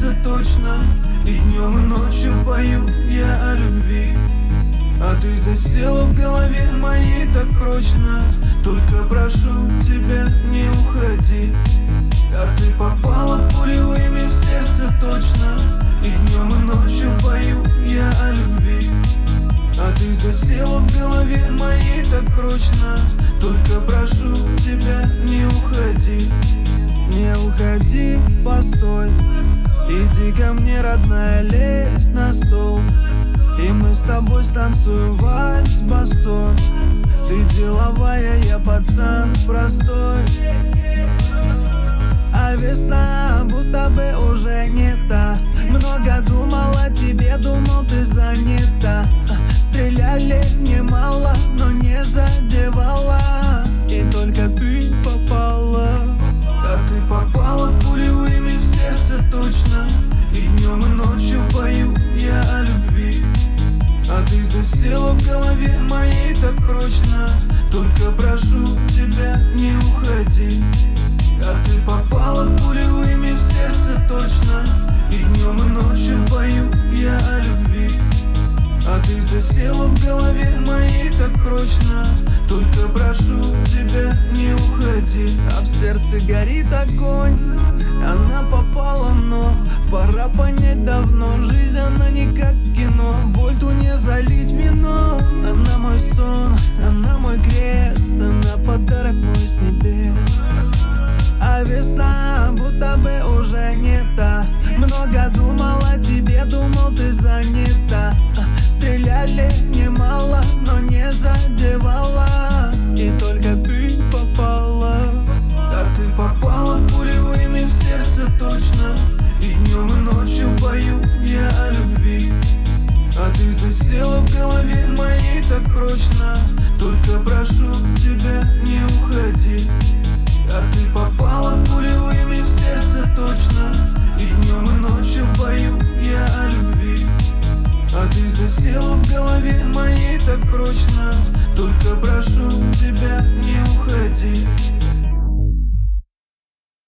сердце точно. И днем, и ночью пою я о любви. А ты засела в голове моей так прочно. Только прошу тебя, не уходи. А ты попала пулевыми в сердце точно. И днем, и ночью пою я о любви. А ты засела в голове моей так прочно. Только прошу тебя, не уходи. Не уходи, постой. Иди ко мне, родная, лезь на стол. И мы с тобой станцуем вальс-бастон. Ты деловая, я пацан простой. А весна будто бы уже не та. Много думал о тебе, думал ты занята. Стреляли немало, но не задевала. И только ты попала. А ты попала пулевыми в сердце точно. И днем, и ночью пою я о любви. А ты засела в голове моей так прочно. Только прошу тебя, не уходи. А ты попала пулевыми в сердце точно. И днем, и ночью пою я о любви. А ты засела в голове моей так прочно. Только прошу тебя, не уходи. А в сердце горит огонь. Она попала, но пора понять давно. Жизнь, она не как кино. Боль ту не залить вино. Она мой сон, она мой крест. Она подарок мой с небес. А весна будто бы уже не та. Много думал о тебе, думал ты занята. Стреляли немало, но не задевала. И только ты попала. А ты попала пулевыми в сердце точно. И днем, и ночью пою я о любви. А ты засела в голове моей так прочно. Только прошу тебя, не уходи. А ты попала пулевыми в сердце точно. И днем, и ночью пою я о любви. А ты засела в голове моей так прочно. Только прошу тебя, не уходи.